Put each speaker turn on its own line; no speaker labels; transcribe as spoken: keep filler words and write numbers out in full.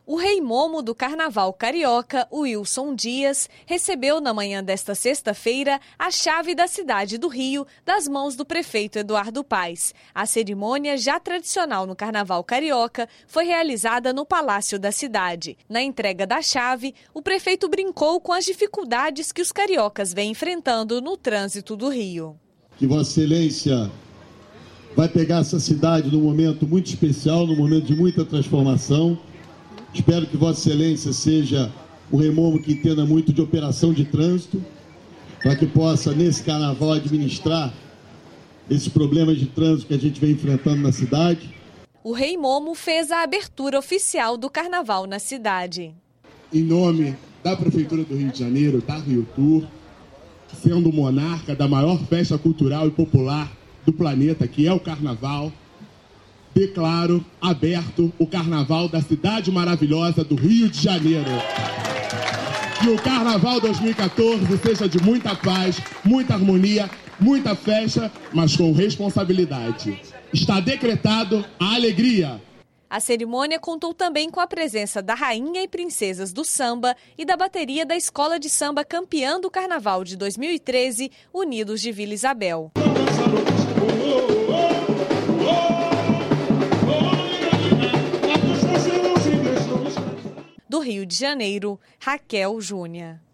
O rei Momo do Carnaval Carioca, Wilson Dias, recebeu na manhã desta sexta-feira a chave da cidade do Rio das mãos do prefeito Eduardo Paes. A cerimônia, já tradicional no Carnaval Carioca, foi realizada no Palácio da cidade. Na entrega da chave, o prefeito brincou com as dificuldades que os cariocas vêm enfrentando no trânsito do Rio.
Que Vossa Excelência vai pegar essa cidade num momento muito especial, num momento de muita transformação. Espero que Vossa Excelência seja o rei Momo que entenda muito de operação de trânsito, para que possa, nesse carnaval, administrar esses problemas de trânsito que a gente vem enfrentando na cidade.
O rei Momo fez a abertura oficial do carnaval na cidade.
Em nome da Prefeitura do Rio de Janeiro, da Rio Tour, sendo monarca da maior festa cultural e popular do planeta, que é o Carnaval, declaro aberto o Carnaval da cidade maravilhosa do Rio de Janeiro. Que o Carnaval dois mil e quatorze seja de muita paz, muita harmonia, muita festa, mas com responsabilidade. Está decretado a alegria.
A cerimônia contou também com a presença da rainha e princesas do samba e da bateria da Escola de Samba campeã do Carnaval de dois mil e treze, Unidos de Vila Isabel. Do Rio de Janeiro, Raquel Júnior.